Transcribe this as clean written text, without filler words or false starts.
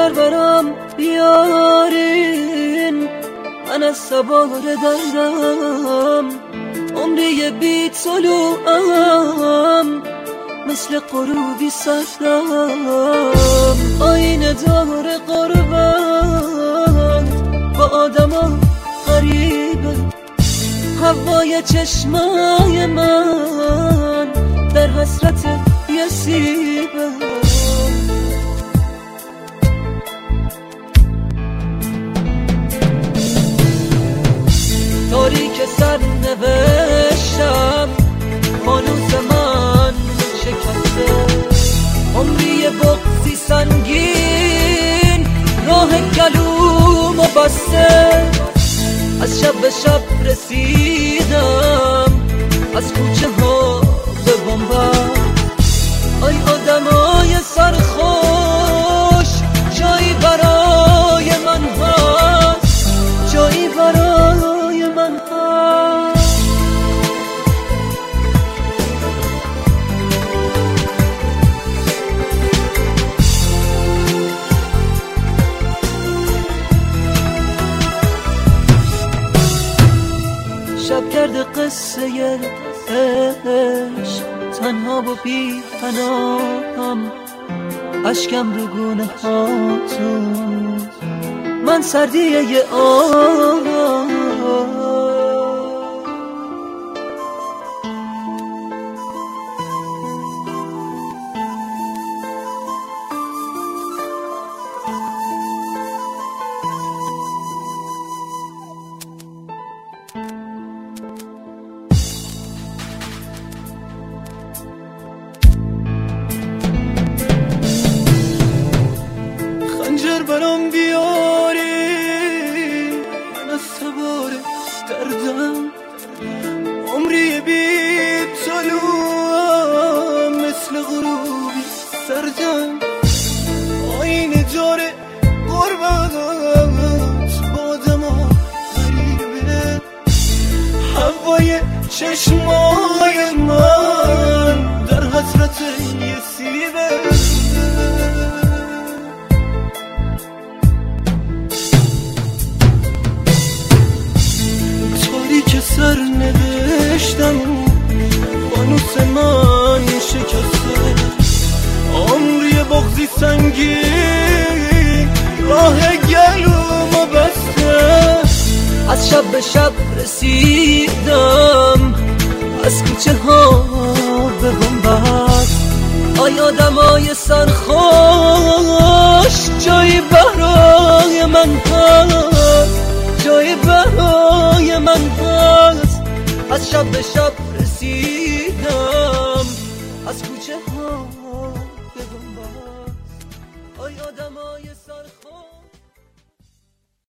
خنجر برام بیارین، من از سوار دردم، عمری بی طلوعم، مثل غروبی سردم. آینه دار قربت با آدما غریبه، هوای چشمای من در حسرت یه سیبه. تاریک سر نوشتم، فانوس من شکسته، عمری بغضی سنگین راه گلومو بسته. از شب به شب رسیدم، از کوچه ها به بنبست. آی آدمای سرخوش، جایی برای من هست، جایی برای من هست. شب کرده قصه عشق، تنها و بی پناهم، اشکم رو گونه هاتون، من سردیه یه خنجر برام بیاری، من از سوار دردم، عمری بی طلوعم، مثل غروبی سردم. آینه دار قربت با آدما غریبه، هوای چشمای من در حسرت یه سیبه. سر نوشتم، فانوس من شکسته، عمری بغضی سنگین راه گلومو بسته. از شب به شب رسیدم، از کوچه ها به بنبست. آی آدمای سرخوش، جایی برای من هست، جایی برای من هست. از شب به شب رسیدم، از کوچه ها به بنبست. آی آدمای سرخوش.